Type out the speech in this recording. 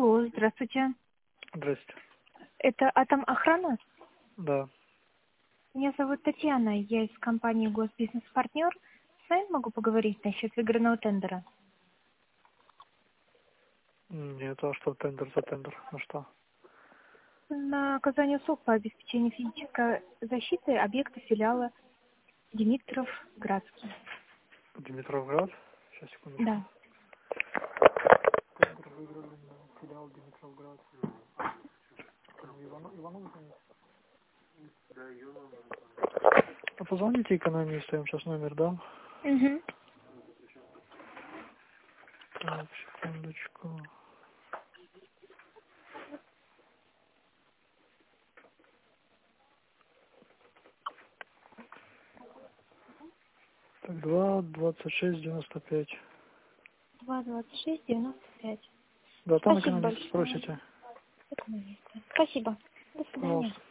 Алло, здравствуйте. Здрасте. Это Атом Охрана? Да. Меня зовут Татьяна, я из компании Госбизнес-партнер. С вами могу поговорить насчет выигранного тендера? Нет, а что тендер за тендер? На что? На оказание услуг по обеспечению физической защиты объекта филиала Димитров-Градский. Димитровград? Сейчас, секундочку. Да. Тендер выиграли на филиал Димитровград. Иванов, а позвоните экономисту, я им сейчас номер дам. Угу. Так, секундочку. Так, 2-26-95. 226-95. Да, там Спасибо экономист большое. спросите. Экономиста. Спасибо. До свидания. Пожалуйста.